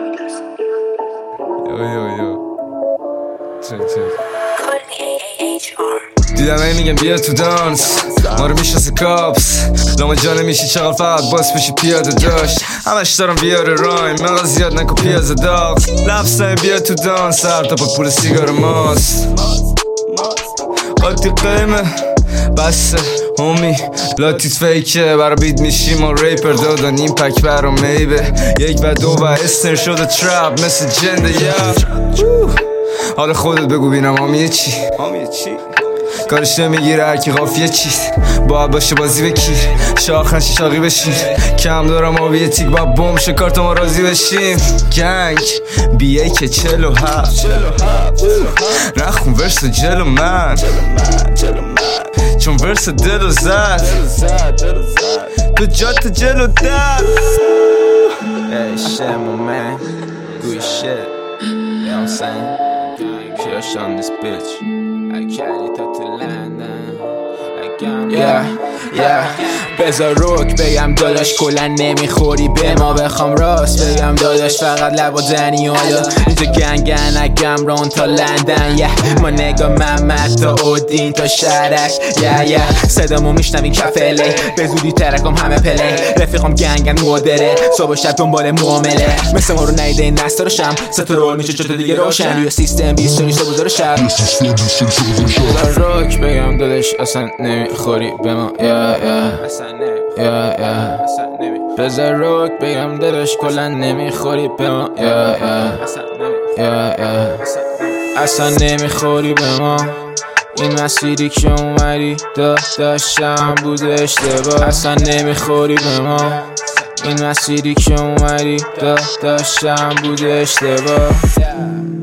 یو دیدم ای میگم بیا تو دانس ما رو میشناسه کاپس لاما جا نمیشی چقدر فقط باس بشی پیاده داشت همش دارم بیاره رایم مقدر زیاد نکن پیازه داغ لفظه بیا تو دانس هر تا پول سیگار ماست قاطی قیمه بسه همی لاتیت فیکه برا بیت میشیم و ریپر دادن این پک برا میبه یک و دو و استر شده تراب مثل جنده یا حال خودت بگو بینم آمیه چی کارش نمیگیره هرکی قافیه چیز باید باشه بازی بکیر شاخ نشی شاقی بشین کم دارم آبیه تیک با بوم شکارت ما راضی بشیم گنگ بیایی که 47 نخون ورس جلو من چون ورس دلو زد تو جات جلو در Hey shit my man, good shit, you know what I'm saying? Push on this bitch, I carry it to London, I can't yeah بذار روک بگم داداش کلا نمیخوری به ما بخوام راست بگم داداش فقط لب و دنی حالا اینجا گنگن اگم رون تا لندن ما نگاه محمد تا اودین تا شرک صدامو میشنوی کفله به زودی ترکم همه پله رفیقم گنگن مدره صبح شب دنبال معامله مثل ما رو نیده این دستا رو شم ستا رول میشه چطور دیگه روشن روی سیستم 20 تا نیسته بزار شب روک بگم داداش اصلا نمیخوری به ما بذار روک بگم داداش کلا نمیخوری به ما اصلا نمیخوری به ما این مسیری که اومدی داشتم بوده اشتباه اصلا نمیخوری به ما این مسیری که اومدی داشتم بوده اشتباه